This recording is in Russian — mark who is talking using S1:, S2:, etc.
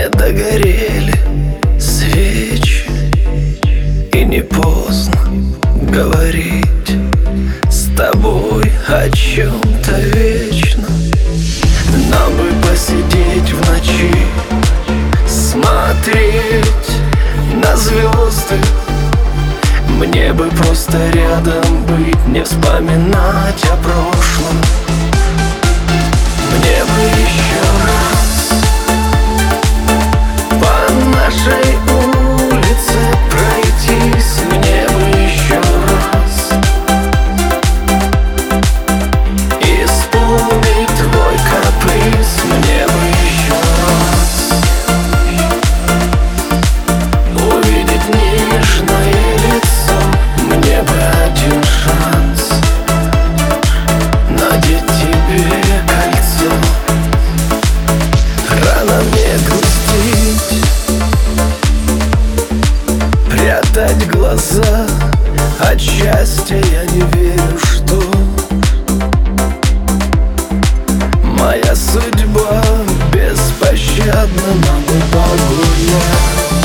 S1: Не догорели свечи, и не поздно говорить с тобой о чем-то вечно. Нам бы посидеть в ночи, смотреть на звезды. Мне бы просто рядом быть, не вспоминать о прошлом. Мне бы еще раз по нашей улице пройтись. Мне бы еще раз исполнить твой каприз. Мне бы еще раз увидеть нежное лицо. Мне бы один шанс надеть тебе кольцо. Рано мне грустить, прятать глаза. От счастья я не верю, что моя судьба беспощадна. Нам бы погулять